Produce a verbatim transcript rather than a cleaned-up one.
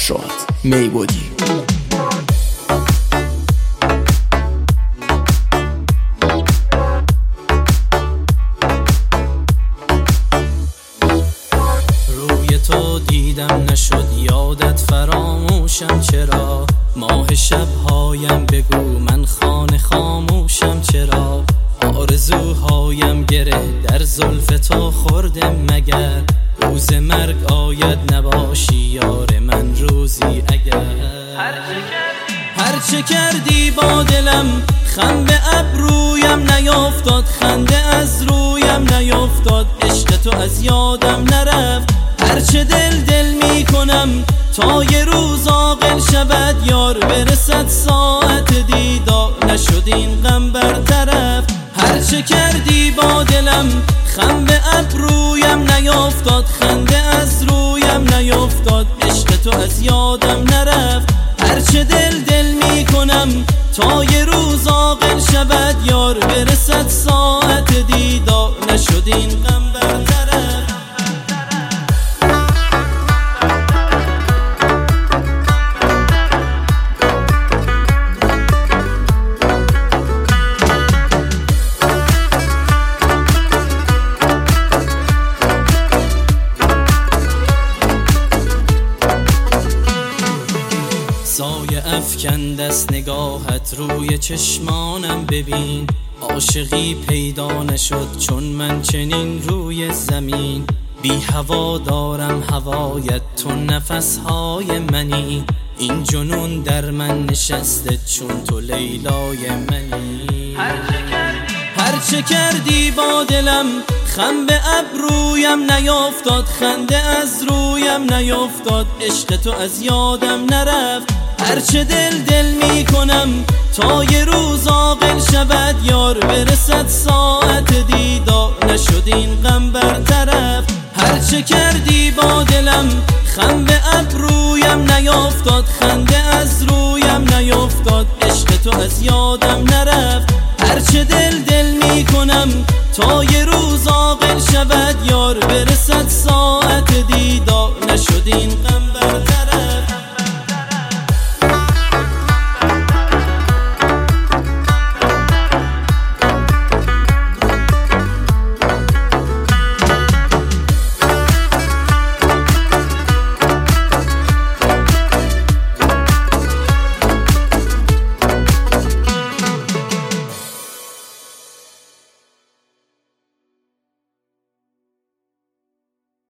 شد می بودی. روی تو دیدم نشد یادت فراموشم چرا، ماه شبهایم بگو من خانه خاموشم چرا، آرزوهایم گره در زلف تو خورده مگر، روز مرگ آید نباشی یار من روزی اگر. هرچه کردی با دلم خم به ابرویم نیافتاد، خنده از رویم نیافتاد، عشق تو از یادم نرفت. هرچه دل دل می کنم تا یه روز عاقل شود یار، برسد ساعت دیدار نشد این غم برطرف. هرچه کردی با دلم خم به ابرویم نیافتاد، خنده از رویم نیافتاد، عشق تو از یادم نرفت. هرچه دل دل می کنم تا یه روز عاقل شود یار، برسد ساعت دیدار نشد این غم برطرف. سایه افکند است نگاهت روی چشمانم، ببین عاشقی پیدا نشد چون من چنین روی زمین. بی هوا دارم هوایت تو نفسهای منی، این جنون در من نشسته چون تو لیلای منی. هرچه کردی با دلم خم به ابرویم نیافتاد، خنده از رویم نیافتاد، عشق تو از یادم نرفت. هرچه دل دل می کنم تا یه روز عاقل شود یار، برسد ساعت دیدار نشد این غم برطرف. هرچه کردی با دلم خم به ابرویم نیافتاد، خنده از رویم نیافتاد، عشق تو از یادم نرفت. هرچه دل دل می کنم